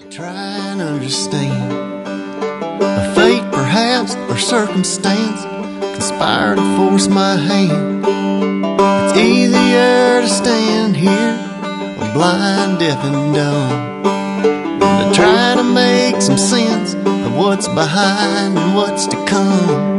Try and understand. A fate perhaps or circumstance conspire to force my hand. It's easier to stand here, or blind, deaf and dumb, than to try to make some sense of what's behind and what's to come.